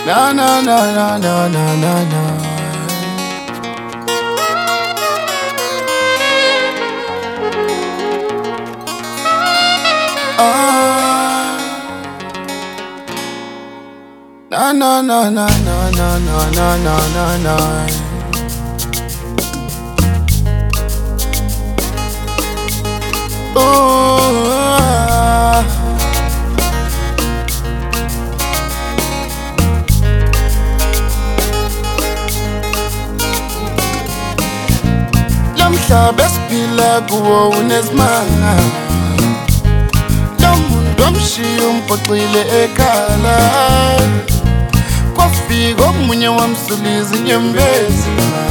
Na na na na na na na na. Na na na na na na na na na na. Lomhlaba esiphila kuwo unesimanga, lomuntu omshiya umphoxile ekhala, kwafika omunye wamsuliza inyembezi,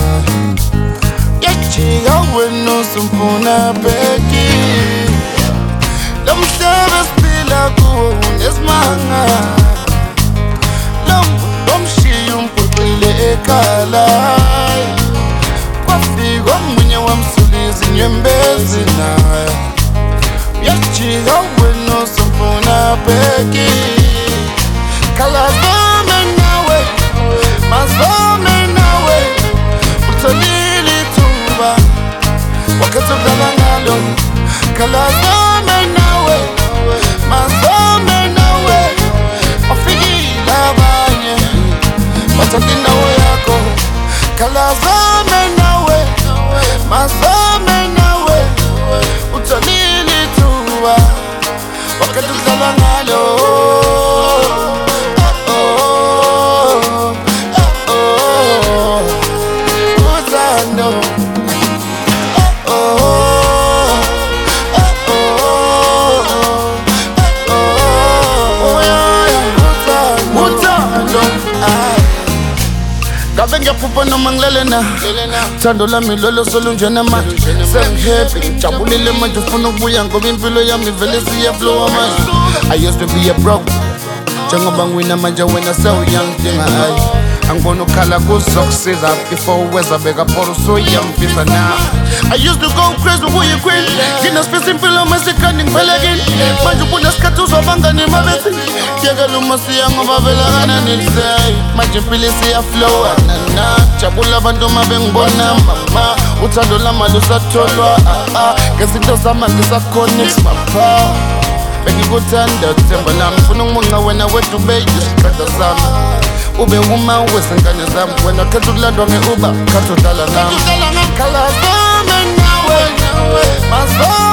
yajika wena usumfuna bheki. Lomhlaba esiphila kuwo unesimanga, lomuntu omshiya umphoxile ekhala, kwafika omunye wamsuliza inyembezi naye, yajika wena usumfuna bheki. Khala zome nawe, mazome nawe, utholile ithuba wakhetha ukudlala ngalo. Khala zome nawe, mazome nawe, bafikile abanye bathatha indawo yakho. Khala zome nawe, mazome nawe, utholile ithuba wakhetha ukudlala ngalo. Ngave ngiyaphupha noma ngilelena, thando lami lolo solunjena manje. Sengihappy, ngijabulile manje ufuna ukubuya ngoba impilo yami vele siyaflowa manje. I used to be a broke, njengoba ngiwina manje wena sewuyangidinga hayi. Angibona ukhala kuzokusiza before uweza beka poro so iyamfisa now. I used to go crazy kuyi queen, ngina space impilo masikandi ngiphelekile. Manje ubona isikhathi uzobangani mabethi, yekela umasiya ngoba vele akananilise. Manje impilo siyaflowa nana, jabula abantu mabengibona mama. Uthando lami lusatholwa ngezinto zami ngisakhonix mapha. Bengikuthanda themba lami, funa ungimunca wena wedwa ube yisiqeda sami. Ube uma wezingane zami, wena khetha ukulandwa nge-Uber, khetha udlala nami. Khala zome nawe, mazome